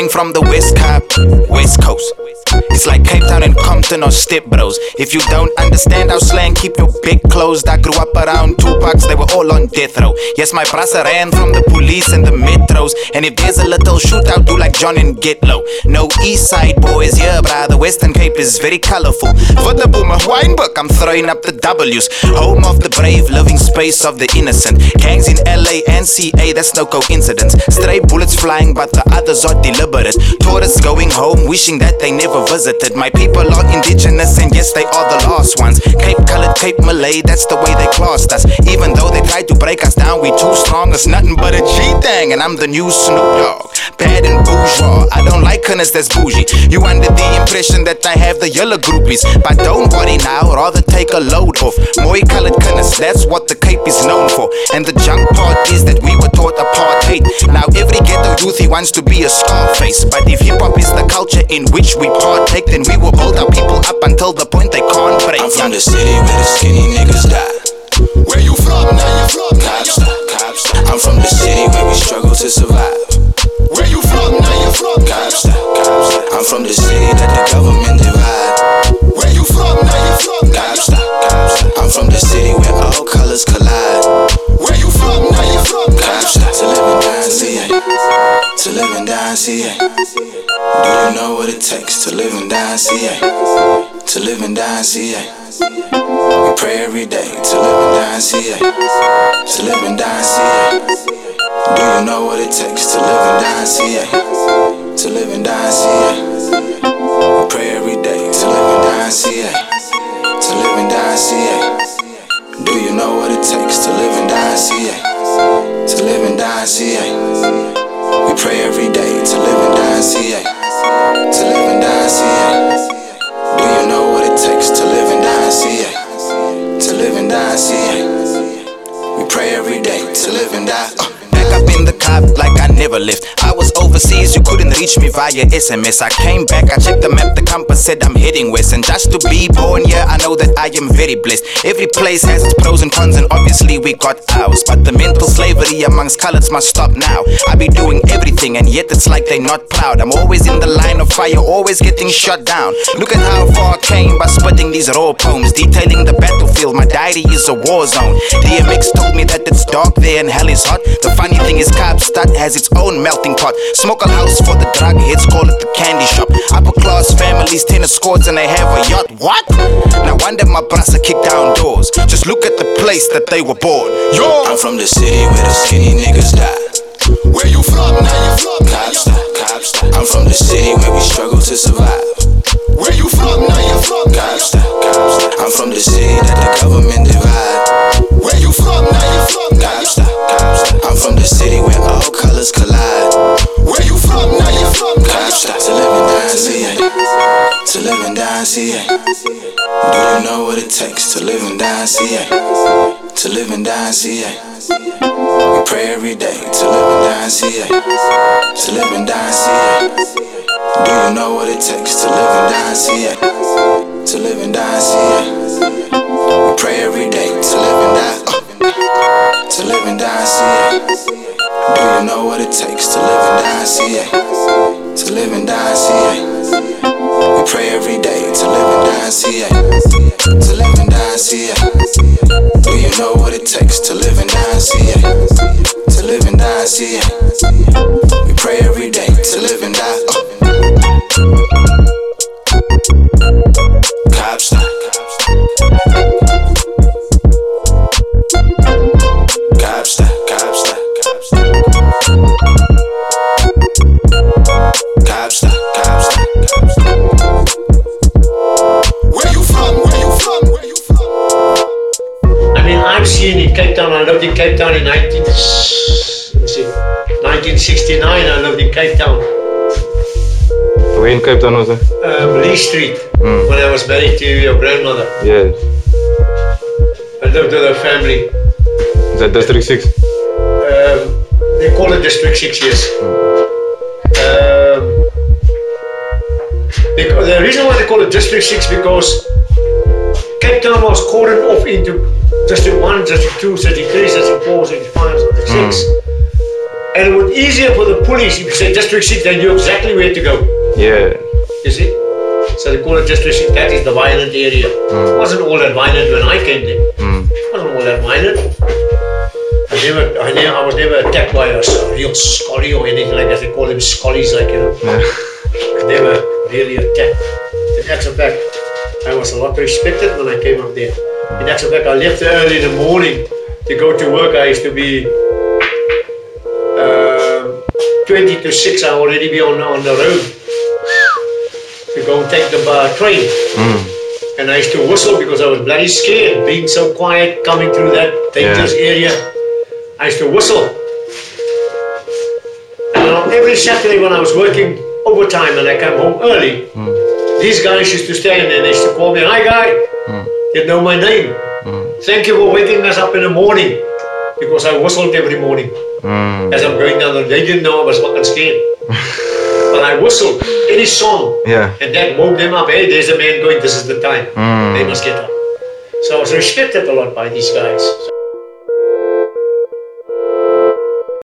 ain't from the West Coast. It's like Cape Town and Compton or Step Bros. If you don't understand our slang, keep your big closed. I grew up around Tupacs, they were all on death row. Yes, my brother ran from the police and the metros. And if there's a little shootout, do like John and get low. No East Side boys here, brah. The Western Cape is very colorful. For the boomer Weinberg, I'm throwing up the W's. Home of the brave, living space of the innocent. Gangs in LA and CA, that's no coincidence. Stray bullets flying, but the others are deliberate. Tourists going home, wishing that they never visited. My people are indigenous, and yes, they are the last ones. Cape colored, Cape Malay, that's the way they classed us. Even though they tried to break us down, we too strong. It's nothing but a G-thing, and I'm the new Snoop Dogg. Bad and bourgeois, I don't like kindness that's bougie. You under the impression that I have the yellow groupies, but don't worry now, rather take a load off. Moy colored kindness, that's what the Cape is known for. And the junk part is that we were taught apartheid. Now every ghetto youth, he wants to be a Scarface. But if hip-hop is the culture in which we partake, then we will build our people up until the point they can't break. I'm from the city where the skinny niggas die. Where you from? Now you from? Copster. I'm from the city where we struggle to survive. Where you from? Now you from? Copster. I'm from the city that the government divide. Where you from? Now you from? Copster. I'm from the city where all colors collide. Where you from? Now you from? Copster. To live and die in CA. To live and die in CA. Do you know what it takes to live and die in CA? To live and die in CA. We pray every day to live and die in CA. To live and die in CA. Do you know what it takes to live and die in CA? To live and die in CA. We pray every day to live and die in CA. To live and die in CA. Do you know what it takes to live and die in CA? To live and die in CA. We pray every day to live and die in CA. To live and die in CA. Do you know what it takes to live and die in CA? To live and die in CA. We pray every day to live and die. Back up in the cop like I never left. I was overseas, you couldn't reach me via SMS. I came back, I checked the map, the compass said I'm heading west. And just to be born here, I know that I am very blessed. Every place has its pros and cons, and obviously we got ours. But the mental slavery amongst colors must stop now. I be doing everything, and yet it's like they not proud. I'm always in the line of fire, always getting shut down. Look at how far I came by spitting these raw poems, detailing the battlefield. My diary is a war zone. DMX told me that it's dark there and hell is hot. The funny thing is Kaapstad has its own melting pot. Smoke a house for the drug heads, call it the candy shop. Upper class families, tennis courts, and they have a yacht. What? No wonder my brother kicked down doors. Just look at the place that they were born. Yo! I'm from the city where the skinny niggas die. Where you from? Now you from? Copster. I'm from the city where we struggle to survive. Where you from? Now you from? Copster. I'm from the city that the government divide. Where you from? Now you from? Copster. I'm from the city where all colors collide. Where you from? Now you from? Copster. To live and die in CA. To live and die in CA. Do you know what it takes to live and die in CA? To live and die in CA. We pray every day to live and die in CA. To live and die in CA. Do you know what it takes to live and die in CA? To live and die in CA. We pray every day to live and die. To live and die in CA. Do you know what it takes to live and die in CA? To live and die in CA. We pray every day to live and die in CA. To live and die in CA. Do you know what it takes to live and die in CA? To live and die in CA. We pray every day to live and die. Copster. Copster. Copster. Copster. Copster. Where you from? Where you from? Where you from? I mean, I'm seeing in Cape Town. I lived in Cape Town in 1969. I lived in Cape Town. Where in Cape Town was it? Lee Street, when I was married to your grandmother. Yes. I lived with her family. Is that District 6? They call it District 6, yes. The reason why they call it District 6 because Cape Town was cordoned off into District 1, District 2, District 3, District 4, District 5, District 6. And it was easier for the police if you say District 6, they knew exactly where to go. Yeah. You see? So they call it District 6, that is the violent area. It wasn't all that violent when I came there. It wasn't all that violent. I was never attacked by a real scully or anything like that. They call them scullies, like, you know. Never really attacked. In actual fact, I was a lot respected when I came up there. In actual fact, I left early in the morning to go to work. I used to be 20 to 6, I already be on the road to go and take the train. And I used to whistle because I was bloody scared, being so quiet, coming through that dangerous area. I used to whistle. And every Saturday when I was working overtime and I came home early, these guys used to stand and they used to call me, "Hi guy," they know my name. "Thank you for waking us up in the morning," because I whistled every morning. As I'm going down there, they didn't know I was fucking scared. But I whistled any song, and that woke them up. Hey, there's a man going, this is the time. They must get up. So I was respected a lot by these guys.